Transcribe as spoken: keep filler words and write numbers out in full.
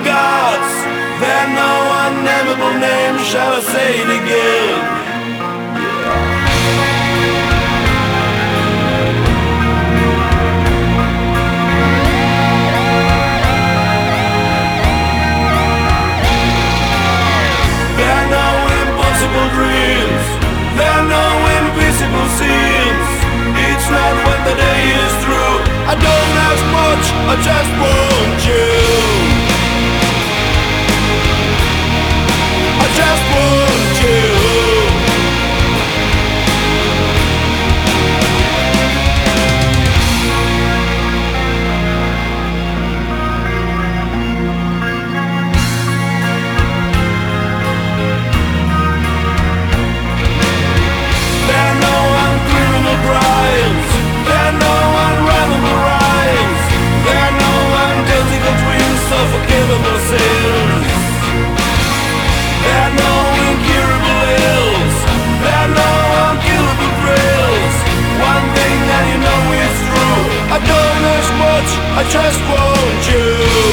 gods, their no unnameable name, shall I say it again? Dreams, there are no invisible scenes. Each night when the day is through, I don't ask much, I just want you. I just want you. Unforgivable sins. There are no incurable ills. There are no unkillable thrills. One thing that you know is true, I don't ask much, I just want you.